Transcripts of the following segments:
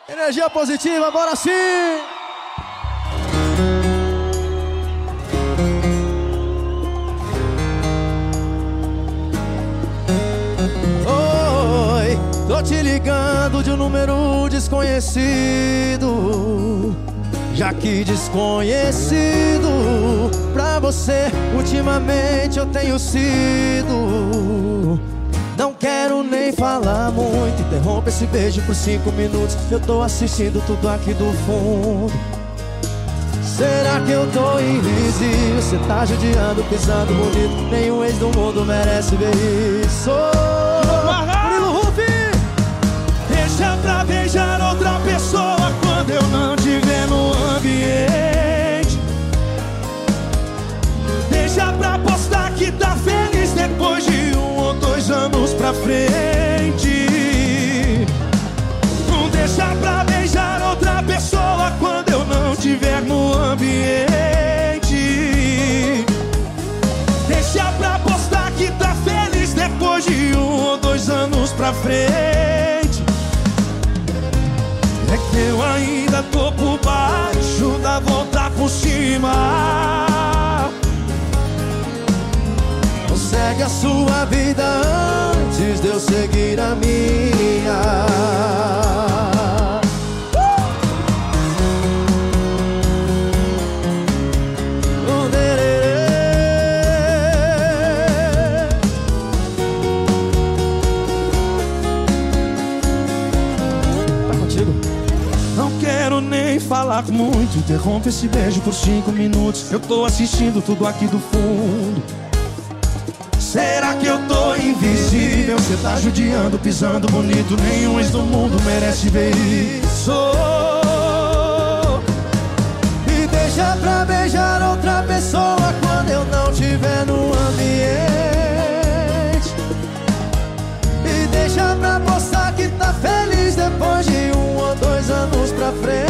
Energia positiva, bora sim! Oi, tô te ligando de um número desconhecido. Já que desconhecido pra você, ultimamente eu tenho sido. Não quero nem falar muito, interrompe esse beijo por 5 minutos. Eu tô assistindo tudo aqui do fundo. Será que eu tô invisível? Cê tá judiando, pisando bonito. Nenhum ex do mundo merece ver isso. Murilo Rufi! Deixa pra beijar outra pessoa quando eu não tiver no ambiente. Deixa pra postar que tá feliz depois de 1 ou 2 anos pra frente. Não deixa pra beijar outra pessoa quando eu não tiver no ambiente. Deixa pra postar que tá feliz depois de 1 ou 2 anos pra frente. É que eu ainda tô por baixo da volta por cima. Segue a sua vida antes de eu seguir a minha. Tá contigo? Não quero nem falar muito, interrompe esse beijo por 5 minutos. Eu tô assistindo tudo aqui do fundo. Será que eu tô invisível? Cê tá judiando, pisando bonito. Nenhum ex do mundo merece ver isso. E deixa pra beijar outra pessoa quando eu não tiver no ambiente. E deixa pra postar que tá feliz depois de 1 ou 2 anos pra frente.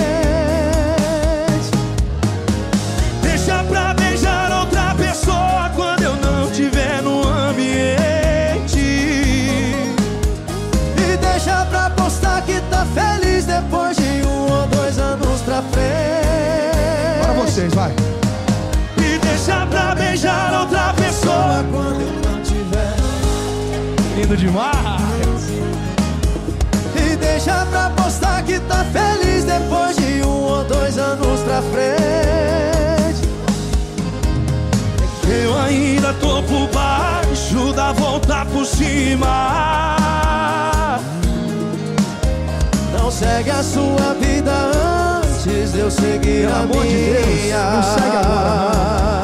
Deixa pra beijar outra pessoa quando eu não tiver no ambiente. E deixa pra postar que tá feliz depois de 1 ou 2 anos pra frente. Para vocês, vai. E deixa pra beijar outra pessoa quando eu não tiver. Lindo demais. E deixa pra postar que tá feliz depois de 1 ou 2 anos pra frente. Eu ainda tô por baixo da volta por cima. Não segue a sua vida antes de eu seguir a minha. Pelo amor de Deus, não segue agora,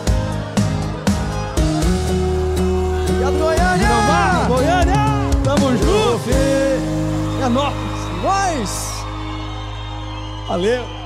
Obrigado, Goiânia! Goiânia! Tamo junto! É nóis! Valeu!